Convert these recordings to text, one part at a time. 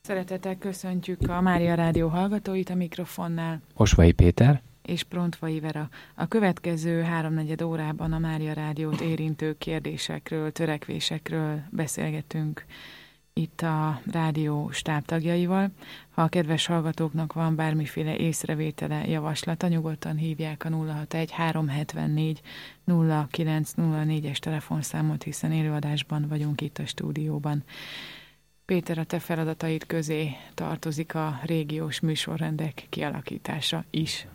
Szeretettel köszöntjük a Mária Rádió hallgatóit, a mikrofonnál Osvai Péter és Prontvai Vera. A következő 3-4 órában a Mária Rádiót érintő kérdésekről, törekvésekről beszélgetünk itt a rádió stábtagjaival. Ha a kedves hallgatóknak van bármiféle észrevétele, javaslata, nyugodtan hívják a 061-374-0904-es telefonszámot, hiszen élőadásban vagyunk itt a stúdióban. Péter, a te feladataid közé tartozik a régiós műsorrendek kialakítása is.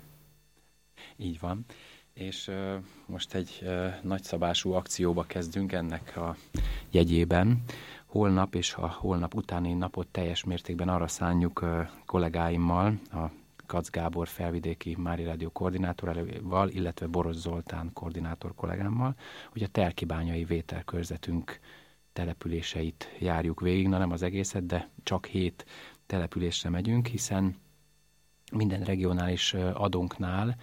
Így van, és most egy nagyszabású akcióba kezdünk ennek a jegyében. Holnap és a holnap utáni napot teljes mértékben arra szánjuk kollégáimmal, a Kac Gábor felvidéki Mária Rádió koordinátorával, illetve Boros Zoltán koordinátor kollégámmal, hogy a telkibányai vételkörzetünk településeit járjuk végig, nem az egészet, de csak 7 településre megyünk, hiszen minden regionális adónknál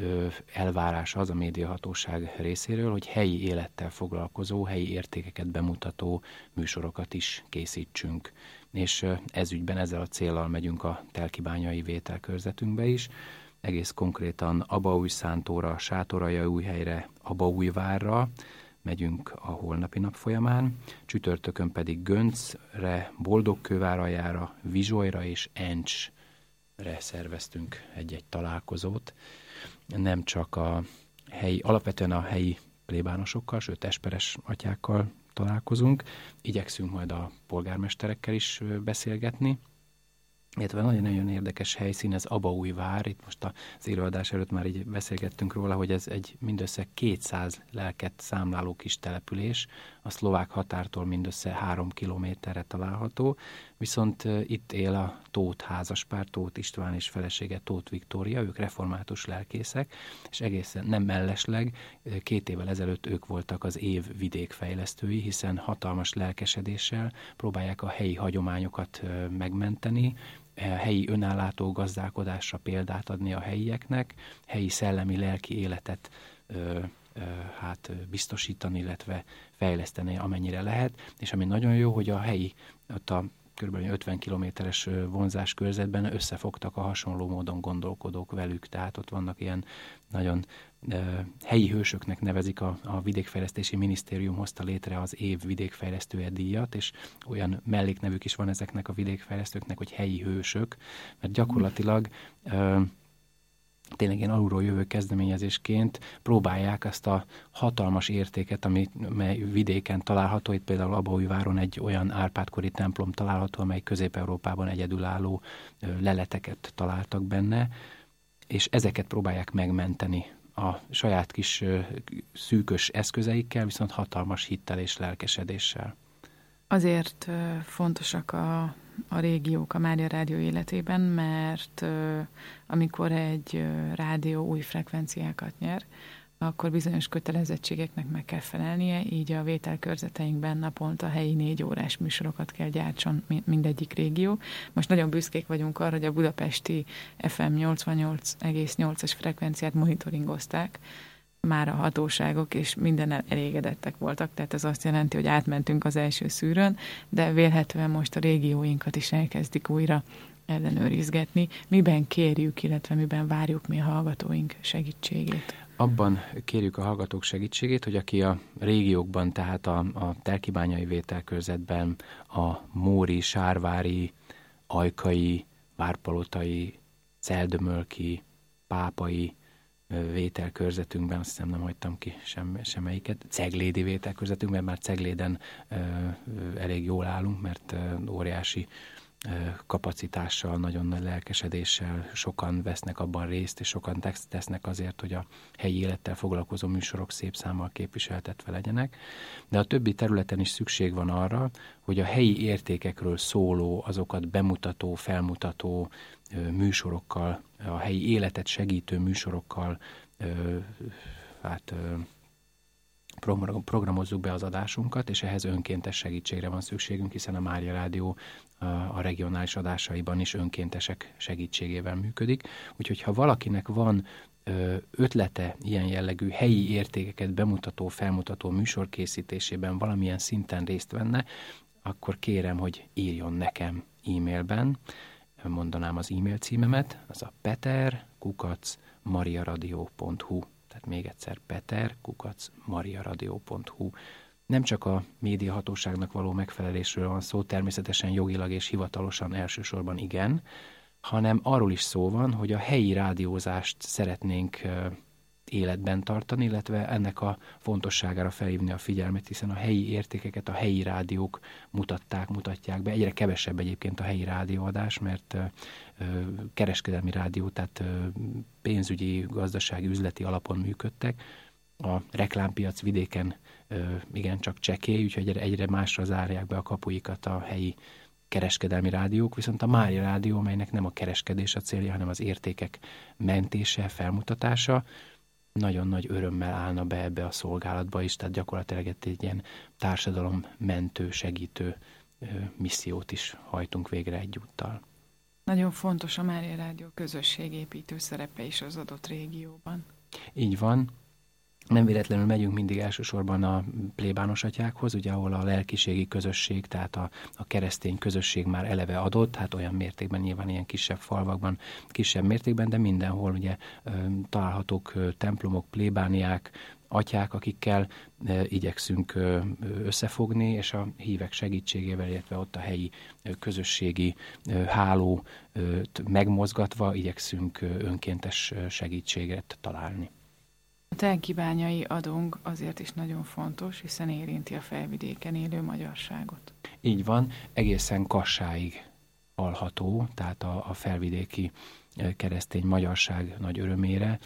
elvárás az a médiahatóság részéről, hogy helyi élettel foglalkozó, helyi értékeket bemutató műsorokat is készítsünk. És ez ügyben ezzel a céllal megyünk a telkibányai vételkörzetünkbe is, egész konkrétan Abaújszántóra, Sátoraljaújhelyre, Abaújvárra megyünk a holnapi nap folyamán, csütörtökön pedig Göncre, Boldogkőváraljára, Vizsolyra és Encsre szerveztünk egy-egy találkozót. Nem csak alapvetően a helyi plébánosokkal, sőt esperes atyákkal találkozunk, igyekszünk majd a polgármesterekkel is beszélgetni, illetve nagyon-nagyon érdekes helyszín, ez Abaújvár, itt most az élőadás előtt már így beszélgettünk róla, hogy ez egy mindössze 200 lelket számláló kis település, a szlovák határtól mindössze 3 kilométerre található, viszont itt él a Tóth házaspár, Tóth István és felesége Tóth Viktória, ők református lelkészek, és egészen nem mellesleg 2 évvel ezelőtt ők voltak az év vidékfejlesztői, hiszen hatalmas lelkesedéssel próbálják a helyi hagyományokat megmenteni, helyi önállátó gazdálkodásra példát adni a helyieknek, helyi szellemi-lelki életet biztosítani, illetve fejleszteni amennyire lehet, és ami nagyon jó, hogy a helyi, ott a kb. 50 kilométeres vonzás körzetben összefogtak a hasonló módon gondolkodók velük, tehát ott vannak ilyen nagyon helyi hősöknek nevezik, a Vidékfejlesztési Minisztérium hozta létre az év vidékfejlesztője díjat, és olyan melléknevük is van ezeknek a vidékfejlesztőknek, hogy helyi hősök, mert gyakorlatilag tényleg ilyen alulról jövő kezdeményezésként próbálják azt a hatalmas értéket, mely vidéken található, itt például Abaújváron egy olyan Árpád-kori templom található, amely Közép-Európában egyedülálló leleteket találtak benne, és ezeket próbálják megmenteni a saját kis szűkös eszközeikkel, viszont hatalmas hittel és lelkesedéssel. Azért fontosak a régiók a Mária Rádió életében, mert amikor egy rádió új frekvenciákat nyer, akkor bizonyos kötelezettségeknek meg kell felelnie, így a vételkörzeteinkben naponta helyi 4 órás műsorokat kell gyártson mindegyik régió. Most nagyon büszkék vagyunk arra, hogy a budapesti FM 88,8-as frekvenciát monitoringozták, már a hatóságok, és mindennel elégedettek voltak, tehát ez azt jelenti, hogy átmentünk az első szűrőn, de vélhetően most a régióinkat is elkezdik újra ellenőrizgetni. Miben kérjük, illetve miben várjuk mi a hallgatóink segítségét? Abban kérjük a hallgatók segítségét, hogy aki a régiókban, tehát a telkibányai vételkörzetben, a móri, sárvári, ajkai, várpalotai, celdömölki, pápai vételkörzetünkben, azt hiszem nem hagytam ki semmelyiket, ceglédi vételkörzetünkben, már Cegléden elég jól állunk, mert óriási kapacitással, nagyon nagy lelkesedéssel sokan vesznek abban részt, és sokan tesznek azért, hogy a helyi élettel foglalkozó műsorok szép számmal képviseltetve legyenek. De a többi területen is szükség van arra, hogy a helyi értékekről szóló, azokat bemutató, felmutató műsorokkal, a helyi életet segítő műsorokkal programozzuk be az adásunkat, és ehhez önkéntes segítségre van szükségünk, hiszen a Mária Rádió a regionális adásaiban is önkéntesek segítségével működik. Úgyhogy ha valakinek van ötlete ilyen jellegű helyi értékeket bemutató, felmutató műsor készítésében valamilyen szinten részt venne, akkor kérem, hogy írjon nekem e-mailben, mondanám az e-mail címemet, az a peter@mariaradio.hu, tehát még egyszer peter@mariaradio.hu. Nem csak a médiahatóságnak való megfelelésről van szó, természetesen jogilag és hivatalosan elsősorban igen, hanem arról is szó van, hogy a helyi rádiózást szeretnénk életben tartani, illetve ennek a fontosságára felhívni a figyelmet, hiszen a helyi értékeket a helyi rádiók mutatják be. Egyre kevesebb egyébként a helyi rádióadás, mert kereskedelmi rádió, tehát pénzügyi, gazdasági, üzleti alapon működtek. A reklámpiac vidéken igencsak csekély, úgyhogy egyre másra zárják be a kapuikat a helyi kereskedelmi rádiók, viszont a Mária Rádió, amelynek nem a kereskedés a célja, hanem az értékek mentése, felmutatása, nagyon nagy örömmel állna be ebbe a szolgálatba is, tehát gyakorlatilag egy ilyen társadalommentő, segítő missziót is hajtunk végre egyúttal. Nagyon fontos a Mária Rádió közösségépítő szerepe is az adott régióban. Így van. Nem véletlenül megyünk mindig elsősorban a plébános atyákhoz, ugye, ahol a lelkiségi közösség, tehát a keresztény közösség már eleve adott, hát olyan mértékben, nyilván ilyen kisebb falvakban, kisebb mértékben, de mindenhol ugye találhatók templomok, plébániák, atyák, akikkel igyekszünk összefogni, és a hívek segítségével, illetve ott a helyi közösségi háló megmozgatva igyekszünk önkéntes segítséget találni. A telkibányai adónk azért is nagyon fontos, hiszen érinti a felvidéken élő magyarságot. Így van, egészen Kassáig hallható, tehát a felvidéki keresztény magyarság nagy örömére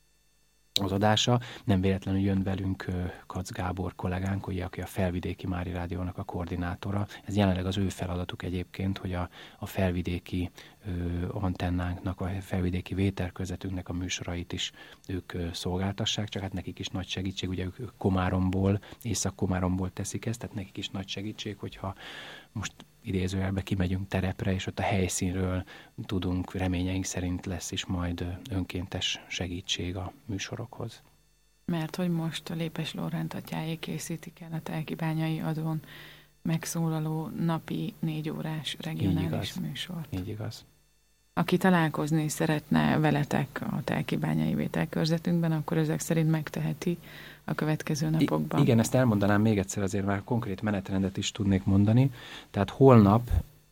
az adása. Nem véletlenül jön velünk Kac Gábor kollégánk, ugye, aki a Felvidéki Mária Rádiónak a koordinátora. Ez jelenleg az ő feladatuk egyébként, hogy a felvidéki antennánknak, a felvidéki vételkörzetünknek a műsorait is ők szolgáltassák, csak hát nekik is nagy segítség, ugye ők Komáromból, Észak-Komáromból teszik ezt, tehát nekik is nagy segítség, hogyha most idézőjelbe kimegyünk terepre, és ott a helyszínről tudunk, reményeink szerint lesz is majd önkéntes segítség a műsorokhoz. Mert hogy most a Lépes Lórend atyáé készítik el a telkibányai adón megszólaló napi 4 órás regionális műsort. Így igaz. Aki találkozni szeretne veletek a telkibányai vételkörzetünkben, akkor ezek szerint megteheti a következő napokban. Igen, ezt elmondanám még egyszer, azért már konkrét menetrendet is tudnék mondani. Tehát holnap,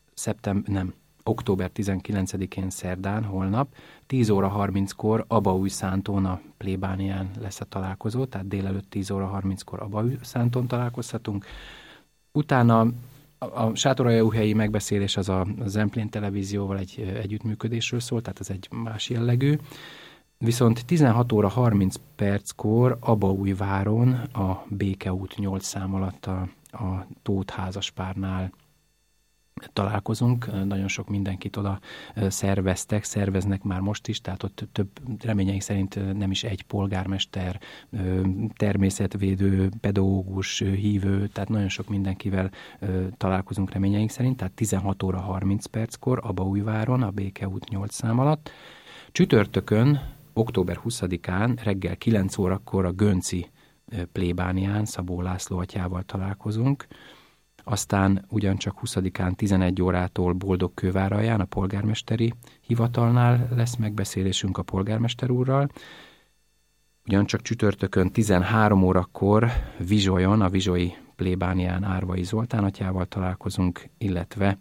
október 19-én szerdán, holnap, 10 óra 30-kor Abaújszántón a plébánián lesz a találkozó, tehát délelőtt 10 óra 30-kor Abaújszántón találkozhatunk. Utána a sátoraljaújhelyi megbeszélés az a Zemplén televízióval egy együttműködésről szól, tehát ez egy más jellegű. Viszont 16 óra 30 perckor Abaújváron a Békeút 8 szám alatt a Tóth házaspárnál találkozunk. Nagyon sok mindenkit oda szerveznek már most is, tehát ott több, reményeink szerint nem is egy polgármester, természetvédő, pedagógus, hívő, tehát nagyon sok mindenkivel találkozunk reményeink szerint, tehát 16 óra 30 perckor Abaújváron a Békeút 8 szám alatt. Csütörtökön, október 20-án reggel 9 órakor a Gönci plébánián Szabó László atyával találkozunk. Aztán ugyancsak 20-án 11 órától Boldogkőváralján a polgármesteri hivatalnál lesz megbeszélésünk a polgármester úrral. Ugyancsak csütörtökön 13 órakor Vizsolyon, a Vizsolyi plébánián Árvai Zoltán atyával találkozunk, illetve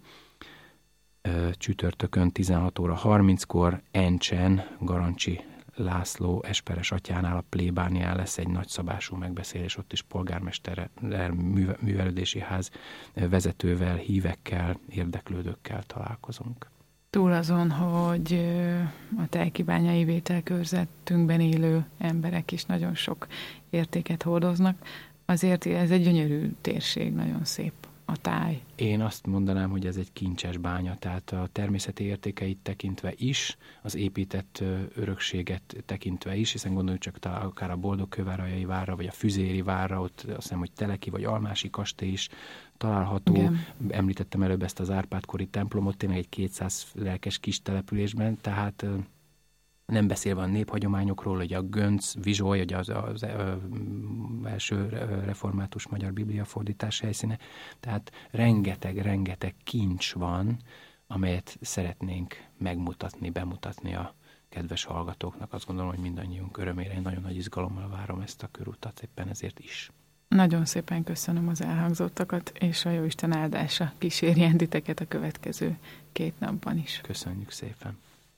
csütörtökön 16 óra 30-kor Encsen Garancsi László Esperes atyánál a plébánián lesz egy nagyszabású megbeszélés, ott is polgármesterrel, művelődési ház vezetővel, hívekkel, érdeklődőkkel találkozunk. Túl azon, hogy a telkibányai vételkörzetünkben élő emberek is nagyon sok értéket hordoznak, azért ez egy gyönyörű térség, nagyon szép a táj. Én azt mondanám, hogy ez egy kincses bánya, tehát a természeti értékeit tekintve is, az épített örökséget tekintve is, hiszen gondoljuk csak akár a Boldogkőváraljai várra, vagy a Füzéri várra, ott azt hiszem, hogy Teleki vagy Almási kastély is található. Igen. Említettem előbb ezt az Árpád-kori templomot, tényleg egy 200 lelkes kis településben, tehát nem beszélve a néphagyományokról, hogy a Gönc, Vizsoly, hogy az első református magyar bibliafordítás helyszíne, tehát rengeteg kincs van, amelyet szeretnénk megmutatni, bemutatni a kedves hallgatóknak. Azt gondolom, hogy mindannyiunk örömére én nagyon nagy izgalommal várom ezt a körutat, éppen ezért is. Nagyon szépen köszönöm az elhangzottakat, és a Jóisten áldása kísérjen titeket a következő 2 napban is. Köszönjük szépen!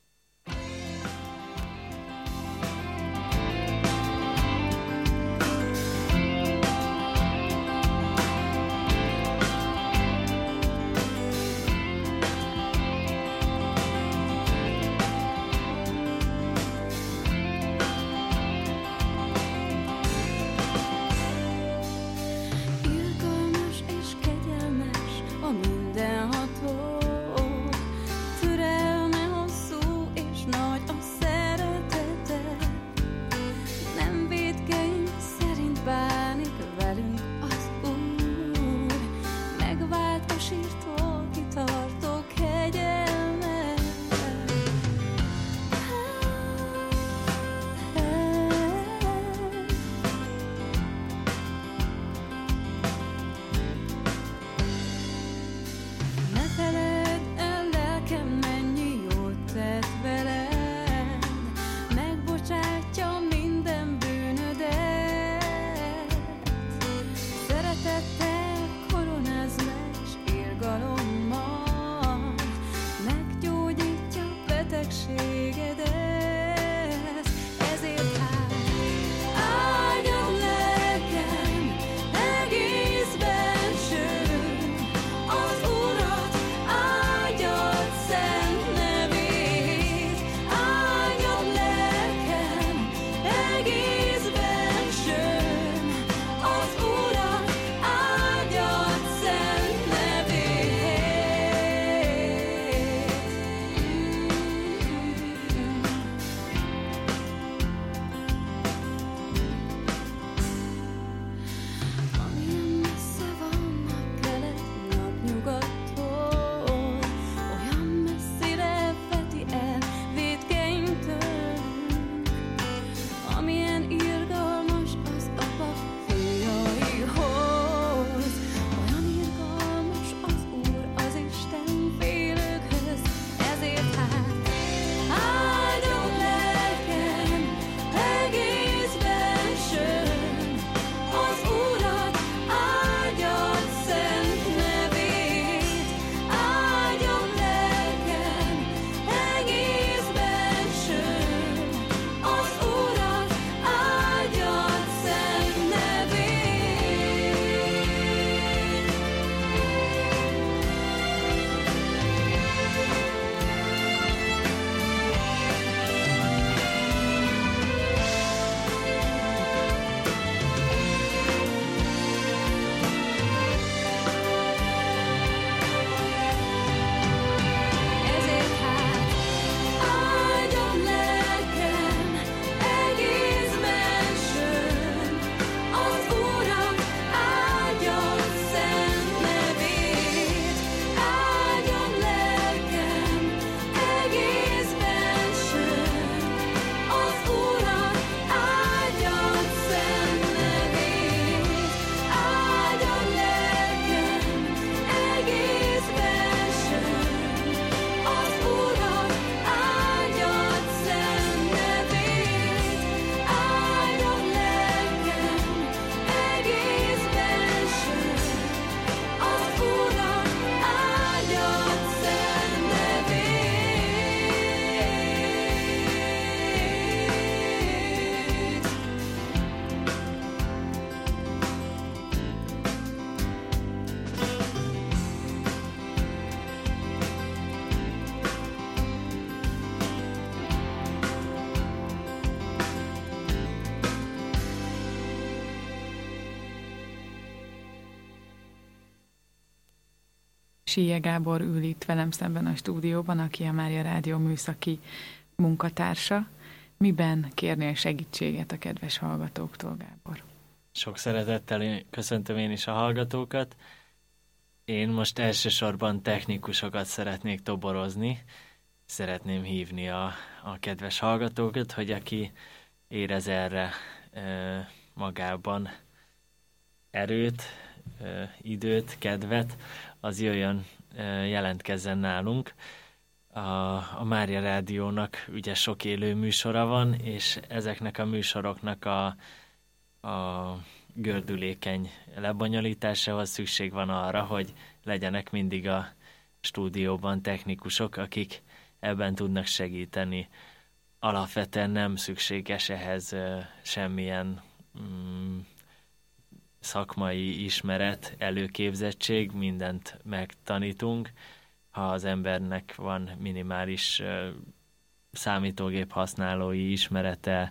Síje Gábor ül itt velem szemben a stúdióban, aki a Mária Rádió műszaki munkatársa. Miben kérnél segítséget a kedves hallgatóktól, Gábor? Sok szeretettel köszöntöm én is a hallgatókat. Én most elsősorban technikusokat szeretnék toborozni. Szeretném hívni a kedves hallgatókat, hogy aki érez erre magában erőt, időt, kedvet, az jöjjön jelentkezzen nálunk. A Mária Rádiónak ugye sok élő műsora van, és ezeknek a műsoroknak a gördülékeny lebonyolításához szükség van arra, hogy legyenek mindig a stúdióban technikusok, akik ebben tudnak segíteni. Alapvetően nem szükséges ehhez semmilyen szakmai ismeret, előképzettség, mindent megtanítunk. Ha az embernek van minimális számítógép használói ismerete,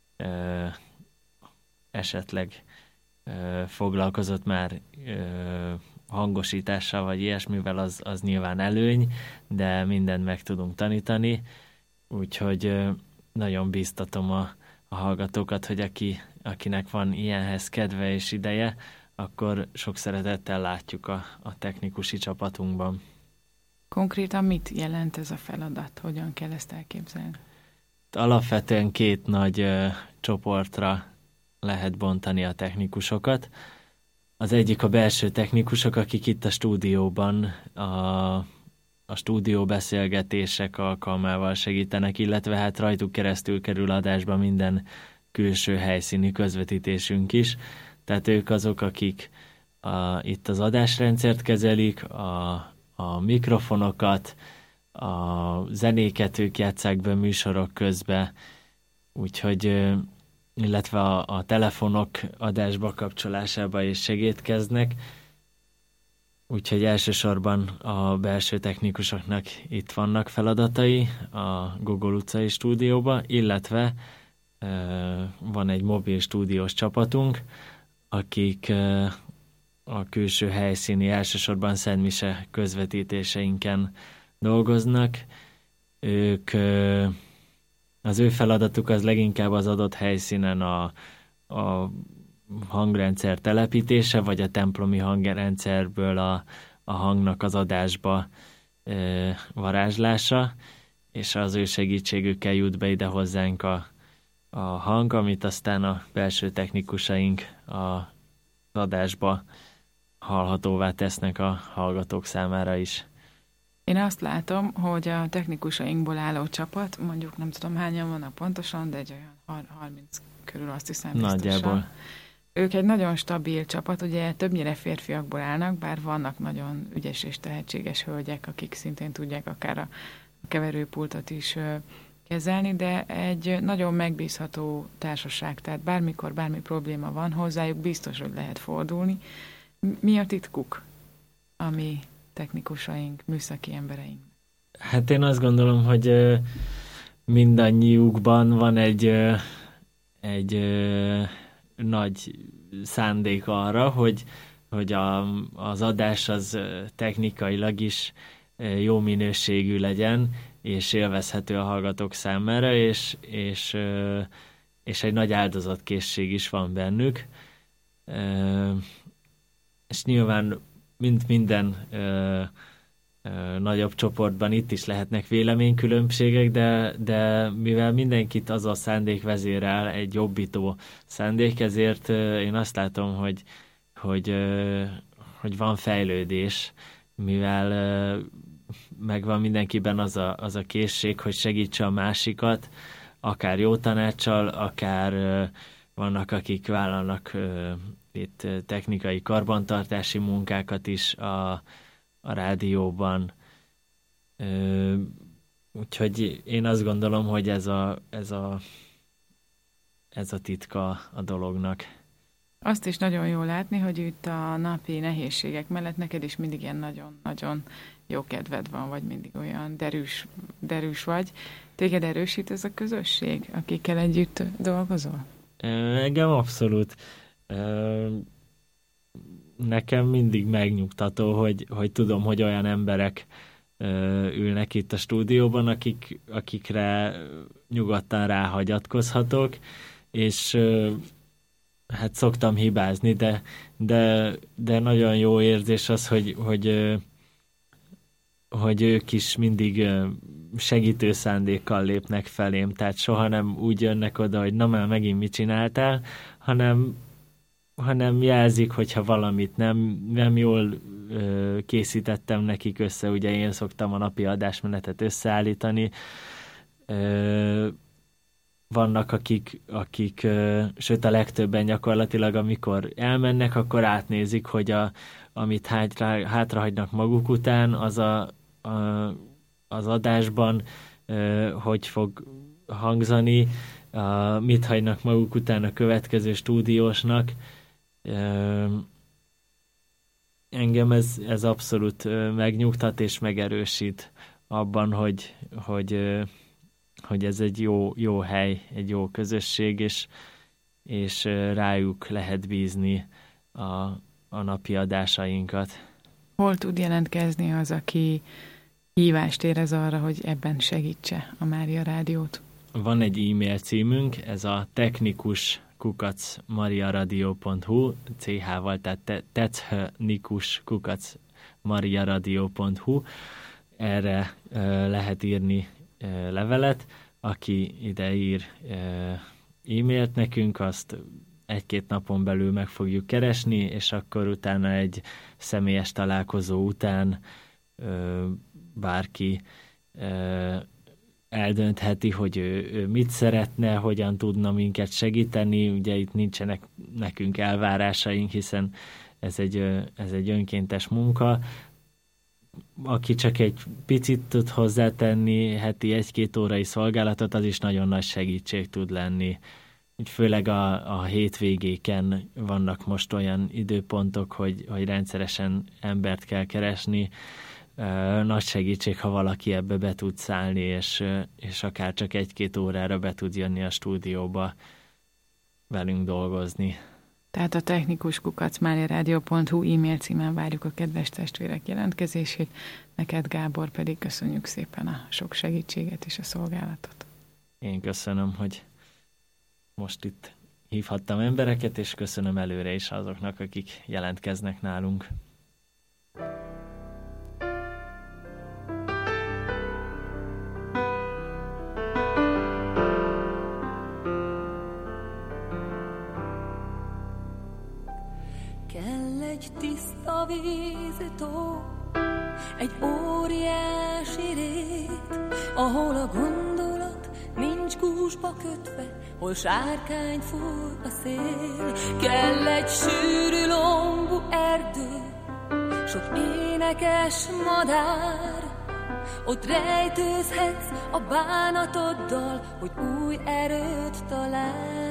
esetleg foglalkozott már hangosítással vagy ilyesmivel, az nyilván előny, de mindent meg tudunk tanítani, úgyhogy nagyon bíztatom a hallgatókat, hogy akinek van ilyenhez kedve és ideje, akkor sok szeretettel látjuk a technikusi csapatunkban. Konkrétan mit jelent ez a feladat? Hogyan kell ezt elképzelni? Alapvetően 2 nagy csoportra lehet bontani a technikusokat. Az egyik a belső technikusok, akik itt a stúdióban a stúdióbeszélgetések alkalmával segítenek, illetve hát rajtuk keresztül kerül adásba minden külső helyszíni közvetítésünk is. Tehát ők azok, akik itt az adásrendszert kezelik, a mikrofonokat, a zenéket ők játsszák be műsorok közben, úgyhogy illetve a telefonok adásba kapcsolásába is segítkeznek. Úgyhogy elsősorban a belső technikusoknak itt vannak feladatai a Gogol utcai stúdióba, illetve van egy mobil stúdiós csapatunk, akik a külső helyszíni, elsősorban szentmise közvetítéseinken dolgoznak. Az ő feladatuk az leginkább az adott helyszínen a hangrendszer telepítése, vagy a templomi hangrendszerből a hangnak az adásba varázslása, és az ő segítségükkel jut be ide hozzánk a hang, amit aztán a belső technikusaink az adásba hallhatóvá tesznek a hallgatók számára is. Én azt látom, hogy a technikusainkból álló csapat, mondjuk nem tudom hányan vannak pontosan, de egy olyan 30 körül, azt hiszem biztosan. Nagyjából. Ők egy nagyon stabil csapat, ugye többnyire férfiakból állnak, bár vannak nagyon ügyes és tehetséges hölgyek, akik szintén tudják akár a keverőpultot is kezelni, de egy nagyon megbízható társaság, tehát bármikor bármi probléma van, hozzájuk biztos, hogy lehet fordulni. Mi a titkuk, ami technikusaink, műszaki embereink? Hát én azt gondolom, hogy mindannyiukban van egy nagy szándék arra, hogy az adás az technikailag is jó minőségű legyen, és élvezhető a hallgatók számára, és egy nagy áldozatkészség is van bennük. És nyilván minden nagyobb csoportban itt is lehetnek véleménykülönbségek, de mivel mindenkit az a szándék vezérel, egy jobbító szándék, ezért én azt látom, hogy van fejlődés, mivel megvan mindenkiben az a készség, hogy segítse a másikat, akár jó tanáccsal, akár vannak, akik vállalnak itt technikai karbantartási munkákat is a rádióban. Úgyhogy én azt gondolom, hogy ez a titka a dolognak. Azt is nagyon jó látni, hogy itt a napi nehézségek mellett neked is mindig ilyen nagyon-nagyon jó kedved van, vagy mindig olyan derűs vagy. Téged erősít ez a közösség, akikkel együtt dolgozol? Engem abszolút. Nekem mindig megnyugtató, hogy tudom, hogy olyan emberek ülnek itt a stúdióban, akikre nyugodtan ráhagyatkozhatok, és hát szoktam hibázni, de nagyon jó érzés az, hogy ők is mindig segítő szándékkal lépnek felém, tehát soha nem úgy jönnek oda, hogy na már megint mit csináltál, hanem hanem jelzik, hogyha valamit nem jól készítettem nekik össze, ugye én szoktam a napi adásmenetet összeállítani. Vannak, akik sőt a legtöbben gyakorlatilag, amikor elmennek, akkor átnézik, hogy amit hátrahagynak maguk után, az adásban hogy fog hangzani, mit hagynak maguk után a következő stúdiósnak. Engem ez abszolút megnyugtat és megerősít abban, hogy ez egy jó hely, egy jó közösség, és rájuk lehet bízni a napi adásainkat. Hol tud jelentkezni az, aki hívást érez arra, hogy ebben segítse a Mária Rádiót? Van egy e-mail címünk, ez a technikus@mariaradio.hu, ch-val, tehát technikus@mariaradio.hu. Erre lehet írni levelet. Aki ide ír e-mailt nekünk, azt 1-2 napon belül meg fogjuk keresni, és akkor utána egy személyes találkozó után bárki eldöntheti, hogy ő mit szeretne, hogyan tudna minket segíteni. Ugye itt nincsenek nekünk elvárásaink, hiszen ez egy önkéntes munka. Aki csak egy picit tud hozzátenni heti 1-2 órai szolgálatot, az is nagyon nagy segítség tud lenni. Főleg a hétvégéken vannak most olyan időpontok, hogy rendszeresen embert kell keresni. Nagy segítség, ha valaki ebbe be tud szállni, és akár csak 1-2 órára be tud jönni a stúdióba velünk dolgozni. Tehát a technikus@mariaradio.hu e-mail címen várjuk a kedves testvérek jelentkezését. Neked, Gábor, pedig köszönjük szépen a sok segítséget és a szolgálatot. Én köszönöm, hogy most itt hívhattam embereket, és köszönöm előre is azoknak, akik jelentkeznek nálunk. Tiszta víztó, egy óriási rét, ahol a gondolat nincs gúzsba kötve, hol sárkány fúr a szél. Kell egy sűrű lombú erdő, sok énekes madár, ott rejtőzhetsz a bánatoddal, hogy új erőt találj.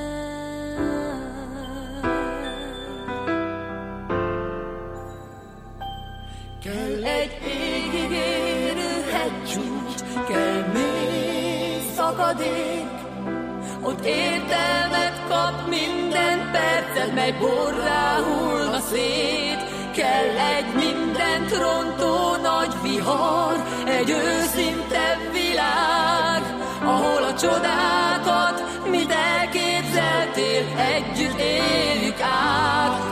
Kell egy égig érő hegycsúcs, kell mély szakadék, ott értelmet kap minden perced, mely borrá hullna szét. Kell egy mindent rontó nagy vihar, egy őszintebb világ, ahol a csodákat, mit elképzeltél, együtt éljük át.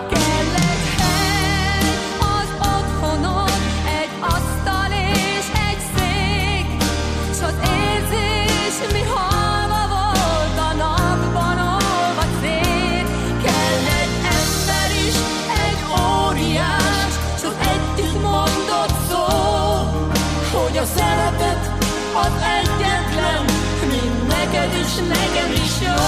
Mi halva volt a napban, olvad szét. Kell egy ember is, egy óriás, s az együtt mondott szó, hogy a szeretet az egyetlen, mind neked is, nekem is jó.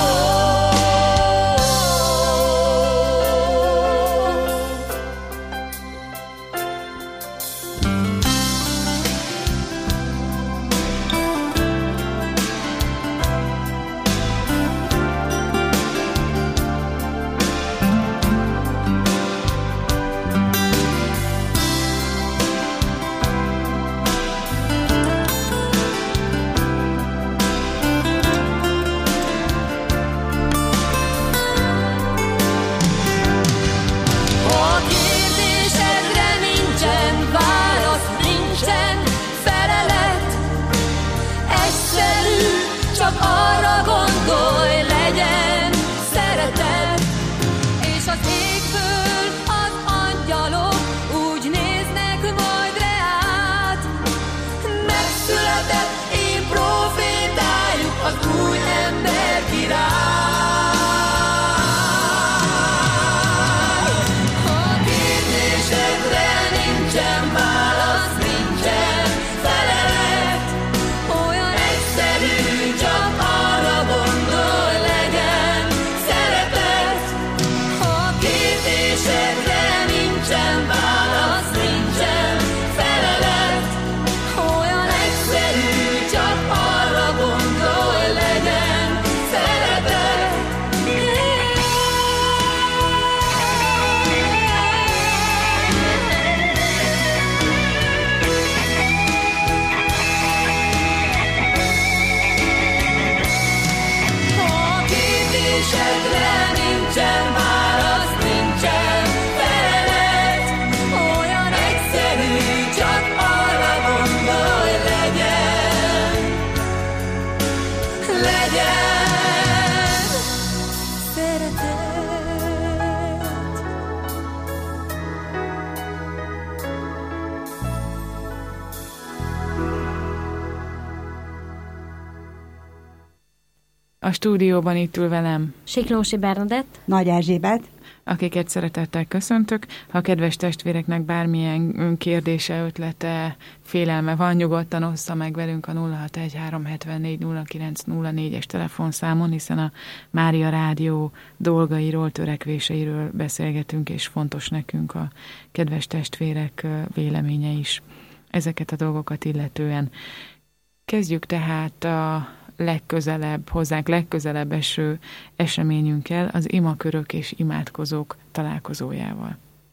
A stúdióban itt ül velem Siklósi Bernadett, Nagy Erzsébet, akiket szeretettel köszöntök. Ha a kedves testvéreknek bármilyen kérdése, ötlete, félelme van, nyugodtan ossza meg velünk a 061-374-0904-es telefonszámon, hiszen a Mária Rádió dolgairól, törekvéseiről beszélgetünk, és fontos nekünk a kedves testvérek véleménye is ezeket a dolgokat illetően. Kezdjük tehát a hozzánk legközelebb eső eseményünkkel, az imakörök és imádkozók találkozójával.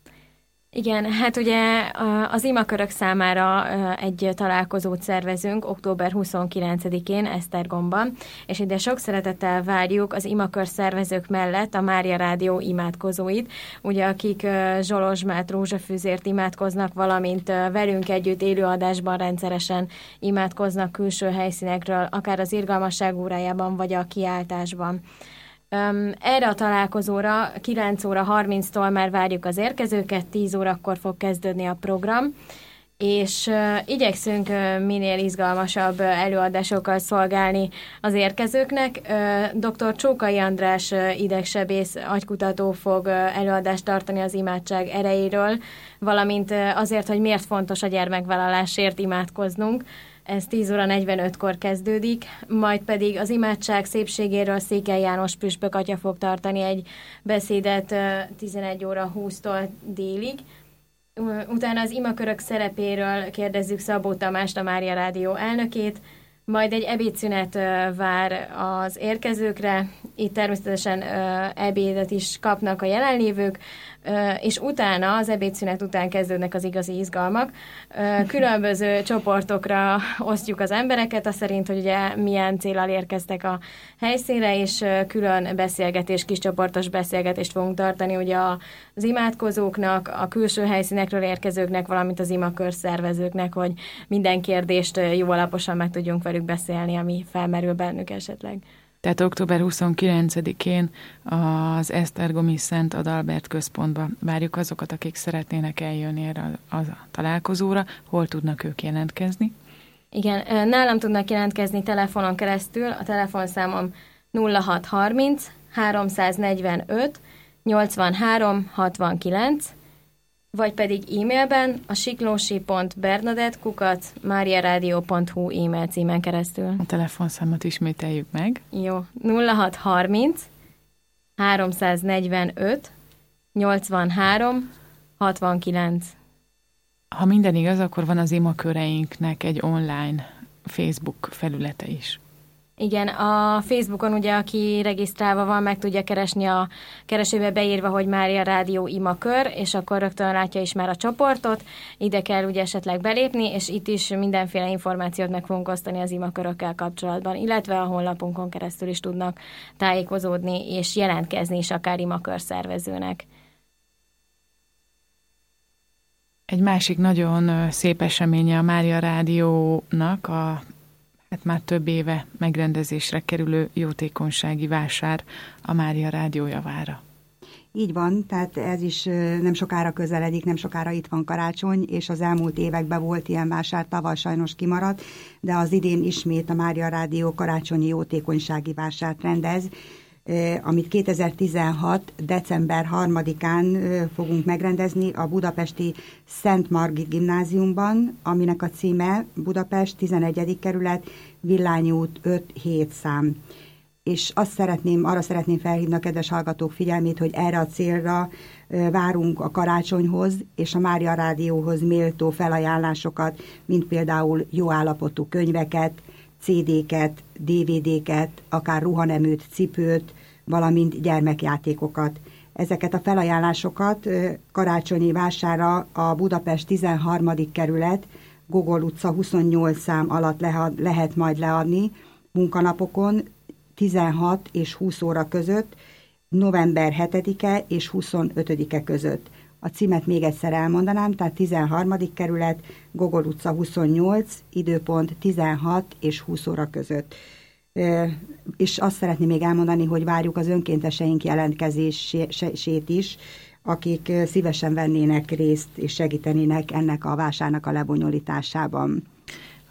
Igen, hát ugye az imakörök számára egy találkozót szervezünk október 29-én Esztergomban, és ide sok szeretettel várjuk az imakör szervezők mellett a Mária Rádió imádkozóit, ugye akik zsolozsmát, rózsafűzért imádkoznak, valamint velünk együtt élőadásban rendszeresen imádkoznak külső helyszínekről, akár az irgalmasság órájában, vagy a kiáltásban. Erre a találkozóra 9 óra 30-tól már várjuk az érkezőket, 10 órakor fog kezdődni a program, és igyekszünk minél izgalmasabb előadásokkal szolgálni az érkezőknek. Dr. Csókai András idegsebész agykutató fog előadást tartani az imádság erejéről, valamint azért, hogy miért fontos a gyermekvállalásért imádkoznunk. Ez 10 óra 45-kor kezdődik, majd pedig az imádság szépségéről Székely János püspök atya fog tartani egy beszédet 11 óra 20-tól délig. Utána az imakörök szerepéről kérdezzük Szabó Tamást, a Mária Rádió elnökét, majd egy ebédszünet vár az érkezőkre, itt természetesen ebédet is kapnak a jelenlévők, és utána, az ebédszünet után kezdődnek az igazi izgalmak. Különböző csoportokra osztjuk az embereket, az szerint, hogy ugye milyen céllal érkeztek a helyszínre, és külön kis csoportos beszélgetést fogunk tartani ugye az imádkozóknak, a külső helyszínekről érkezőknek, valamint az imakör szervezőknek, hogy minden kérdést jó alaposan meg tudjunk velük beszélni, ami felmerül bennük esetleg. Tehát október 29-én az Esztergomi Szent Adalbert központba várjuk azokat, akik szeretnének eljönni erre a találkozóra. Hol tudnak ők jelentkezni? Igen, nálam tudnak jelentkezni telefonon keresztül. A telefonszámom 0630 345 83 69, vagy pedig e-mailben a siklósi.bernadett@mariaradio.hu e-mail címen keresztül. A telefonszámot ismételjük meg. Jó, 0630 345 83 69. Ha minden igaz, akkor van az imaköreinknek egy online Facebook felülete is. Igen, a Facebookon ugye, aki regisztrálva van, meg tudja keresni a keresőbe beírva, hogy Mária Rádió imakör, és akkor rögtön látja is már a csoportot, ide kell ugye esetleg belépni, és itt is mindenféle információt meg fogunk osztani az imakörökkel kapcsolatban, illetve a honlapunkon keresztül is tudnak tájékozódni, és jelentkezni is akár imakör szervezőnek. Egy másik nagyon szép eseménye a Mária Rádiónak hát már több éve megrendezésre kerülő jótékonysági vásár a Mária Rádió javára. Így van, tehát ez is nem sokára közeledik, nem sokára itt van karácsony, és az elmúlt években volt ilyen vásár, tavaly sajnos kimaradt, de az idén ismét a Mária Rádió karácsonyi jótékonysági vásárt rendez, amit 2016. december 3-án fogunk megrendezni a budapesti Szent Margit Gimnáziumban, aminek a címe Budapest 11. kerület, Villányi út 5-7 szám. És arra szeretném felhívni a kedves hallgatók figyelmét, hogy erre a célra várunk a karácsonyhoz és a Mária Rádióhoz méltó felajánlásokat, mint például jó állapotú könyveket, CD-ket, DVD-ket, akár ruhaneműt, cipőt, valamint gyermekjátékokat. Ezeket a felajánlásokat karácsonyi vásárra a Budapest 13. kerület, Gogol utca 28 szám alatt lehet majd leadni munkanapokon 16 és 20 óra között, november 7-e és 25-e között. A címet még egyszer elmondanám, tehát 13. kerület, Gogol utca 28, időpont 16 és 20 óra között. És azt szeretném még elmondani, hogy várjuk az önkénteseink jelentkezését is, akik szívesen vennének részt és segítenének ennek a vásárnak a lebonyolításában.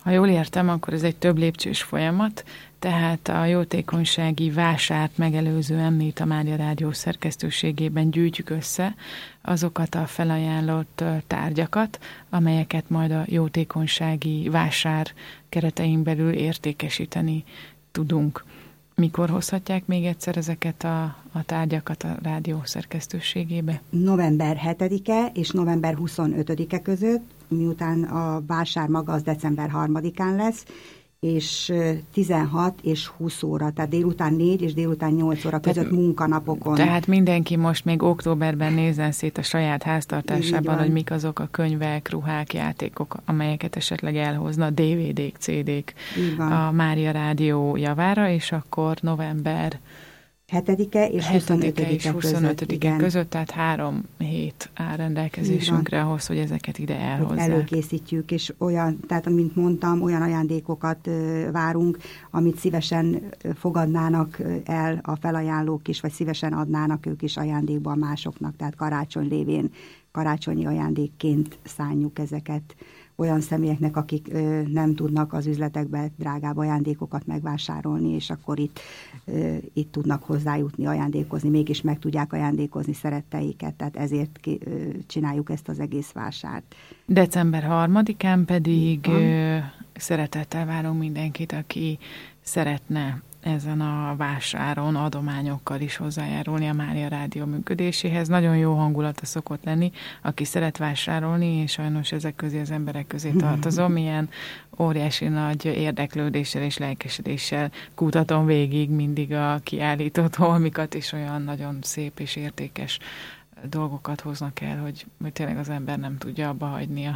Ha jól értem, akkor ez egy több lépcsős folyamat, tehát a jótékonysági vásárt megelőzően itt a Mária Rádió szerkesztőségében gyűjtjük össze azokat a felajánlott tárgyakat, amelyeket majd a jótékonysági vásár keretein belül értékesíteni tudunk. Mikor hozhatják még egyszer ezeket a tárgyakat a rádió szerkesztőségébe? November 7-e és november 25-e között, miután a vásár maga az december 3-án lesz, és 16 és 20 óra, tehát délután 4 és délután 8 óra között munkanapokon. Tehát mindenki most még októberben nézzen szét a saját háztartásában, hogy mik azok a könyvek, ruhák, játékok, amelyeket esetleg elhozna, DVD-k, CD-k a Mária Rádió javára, és akkor november 7-e és 25-e között, tehát 3 hét áll rendelkezésünkre ahhoz, hogy ezeket ide elhozzák. Előkészítjük, és olyan, tehát mint mondtam, olyan ajándékokat várunk, amit szívesen fogadnának el a felajánlók is, vagy szívesen adnának ők is ajándékban másoknak, tehát karácsony lévén, karácsonyi ajándékként szánjuk ezeket olyan személyeknek, akik nem tudnak az üzletekbe drágább ajándékokat megvásárolni, és akkor itt tudnak hozzájutni, ajándékozni, mégis meg tudják ajándékozni szeretteiket, tehát ezért csináljuk ezt az egész vásárt. December 3-án pedig szeretettel várunk mindenkit, aki szeretne ezen a vásáron adományokkal is hozzájárulni a Mária Rádió működéséhez. Nagyon jó hangulata szokott lenni, aki szeret vásárolni, és sajnos ezek közé az emberek közé tartozom, ilyen óriási nagy érdeklődéssel és lelkesedéssel kutatom végig mindig a kiállított holmikat, és olyan nagyon szép és értékes dolgokat hoznak el, hogy tényleg az ember nem tudja abba hagyni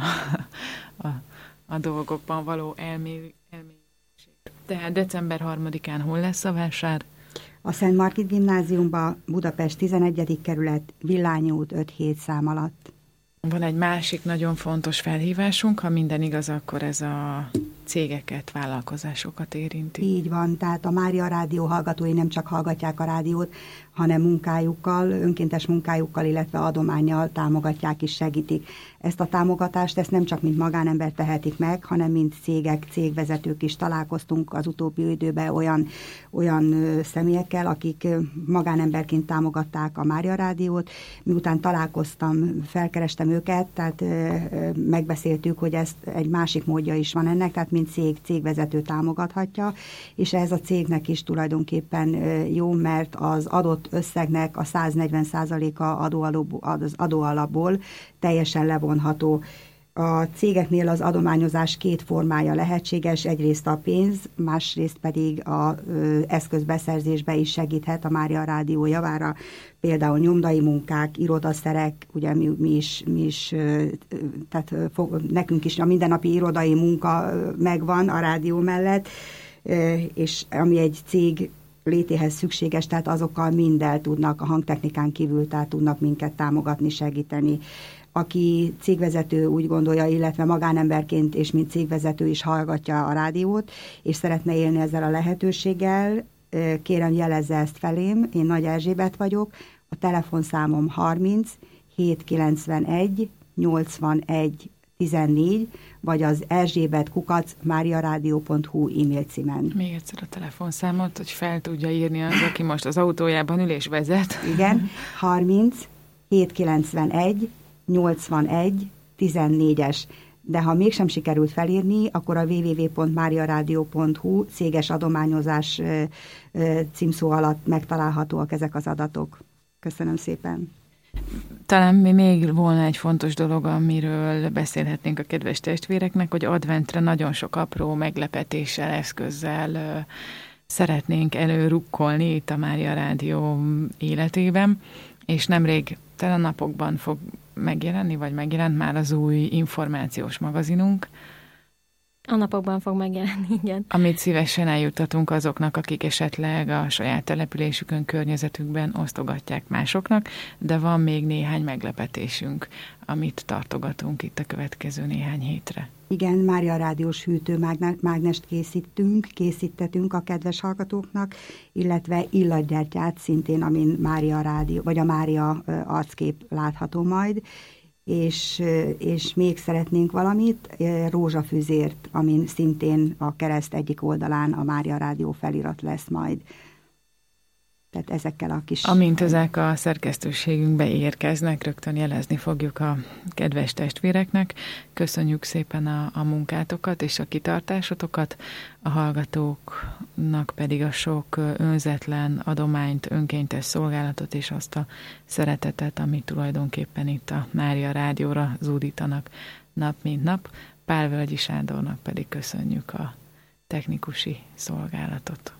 a dolgokban való elmélyülést. Tehát december 3-án hol lesz a vásár? A Szent Margit Gimnáziumban, Budapest 11. kerület, Villányi út 5-7 szám alatt. Van egy másik nagyon fontos felhívásunk, ha minden igaz, akkor ez a cégeket, vállalkozásokat érinti. Így van, tehát a Mária Rádió hallgatói nem csak hallgatják a rádiót, hanem munkájukkal, önkéntes munkájukkal, illetve adománnyal támogatják és segítik. Ezt a támogatást, ezt nem csak mint magánember tehetik meg, hanem mint cégek, cégvezetők is. Találkoztunk az utóbbi időben olyan személyekkel, akik magánemberként támogatták a Mária Rádiót. Miután találkoztam, felkerestem őket, tehát megbeszéltük, hogy ezt egy másik módja is van ennek, tehát mint cégvezető támogathatja, és ez a cégnek is tulajdonképpen jó, mert az adott összegnek a 140%-a az adóalapból teljesen levonható. A cégeknél az adományozás 2 formája lehetséges, egyrészt a pénz, másrészt pedig az eszközbeszerzésbe is segíthet a Mária Rádió javára, például nyomdai munkák, irodaszerek, ugye mi is tehát nekünk is a mindennapi irodai munka megvan a rádió mellett, és ami egy cég létéhez szükséges, tehát azokkal mind el tudnak a hangtechnikán kívül, tehát tudnak minket támogatni, segíteni. Aki cégvezető úgy gondolja, illetve magánemberként és mint cégvezető is hallgatja a rádiót, és szeretne élni ezzel a lehetőséggel, kérem jelezze ezt felém, én Nagy Erzsébet vagyok, a telefonszámom 30 791 81 14, vagy az erzsébet@mariaradio.hu e-mail címen. Még egyszer a telefonszámot, hogy fel tudja írni az, aki most az autójában ül és vezet. Igen, 30 791 81 14-es. De ha mégsem sikerült felírni, akkor a www.mariaradio.hu céges adományozás címszó alatt megtalálhatóak ezek az adatok. Köszönöm szépen. Talán még volna egy fontos dolog, amiről beszélhetnénk a kedves testvéreknek, hogy adventre nagyon sok apró meglepetéssel, eszközzel szeretnénk előrukkolni itt a Mária Rádió életében, és nemrég telen napokban fog megjelenni, vagy megjelent már az új információs magazinunk. A napokban fog megjelenni, igen. Amit szívesen eljuttatunk azoknak, akik esetleg a saját településükön, környezetükben osztogatják másoknak, de van még néhány meglepetésünk, amit tartogatunk itt a következő néhány hétre. Igen, Mária Rádiós hűtőmágnest készítettünk a kedves hallgatóknak, illetve illatgyertyát szintén, amin Mária Rádió, vagy a Mária arckép látható majd, és még szeretnénk valamit, rózsafüzért, amin szintén a kereszt egyik oldalán a Mária Rádió felirat lesz majd. Tehát ezekkel a kis... Amint ezek a szerkesztőségünkbe érkeznek, rögtön jelezni fogjuk a kedves testvéreknek. Köszönjük szépen a munkátokat és a kitartásotokat, a hallgatóknak pedig a sok önzetlen adományt, önkéntes szolgálatot és azt a szeretetet, amit tulajdonképpen itt a Mária Rádióra zúdítanak nap mint nap. Pál Völgyi Sándornak pedig köszönjük a technikusi szolgálatot.